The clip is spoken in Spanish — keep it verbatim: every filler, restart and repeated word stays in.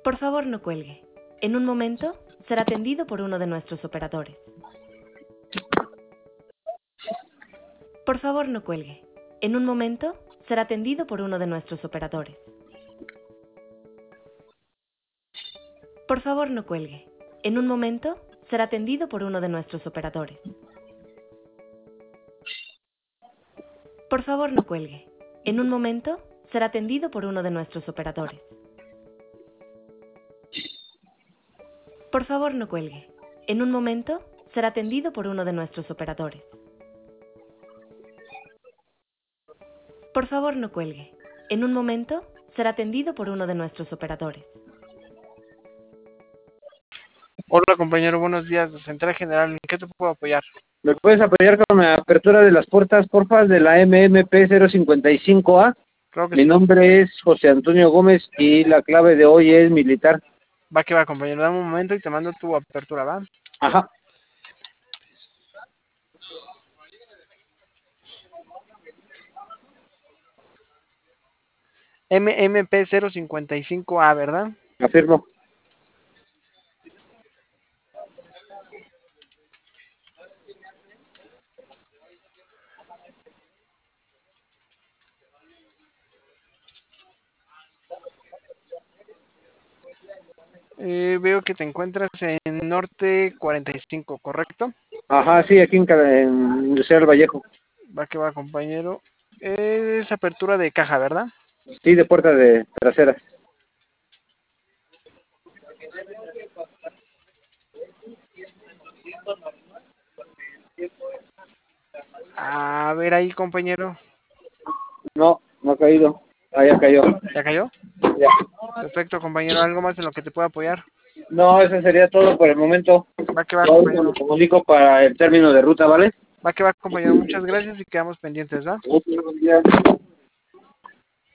Por favor, no cuelgue. En un momento será atendido por uno de nuestros operadores. Por favor, no cuelgue. En un momento será atendido por uno de nuestros operadores. Por favor, no cuelgue. En un momento será atendido por uno de nuestros operadores. Por favor, no cuelgue. En un momento será atendido por uno de nuestros operadores. Por favor, no cuelgue. En un momento será atendido por uno de nuestros operadores. Por favor, no cuelgue. En un momento será atendido por uno de nuestros operadores. Hola compañero, buenos días, de Central General, ¿en qué te puedo apoyar? ¿Me puedes apoyar con la apertura de las puertas, porfa, de la M M P cero cincuenta y cinco A? Creo que Mi sí. nombre es José Antonio Gómez y la clave de hoy es militar. Va que va compañero, dame un momento y te mando tu apertura, ¿va? Ajá. M M P cero cincuenta y cinco A, ¿verdad? Afirmo. Eh, veo que te encuentras en Norte cuarenta y cinco, ¿correcto? Ajá, sí, aquí en, Ca- en Industrial Vallejo. Va que va compañero. Es apertura de caja, ¿verdad? Sí, de puerta de traseras. A ver ahí compañero. No, no ha caído. Ah, ya cayó. ¿Ya cayó? Ya. Perfecto compañero, ¿algo más en lo que te pueda apoyar? No, eso sería todo por el momento. Va que va Yo ahorita me compañero. comunico para el término de ruta, ¿vale? Va que va compañero, muchas gracias y quedamos pendientes, ¿va? Buenos días.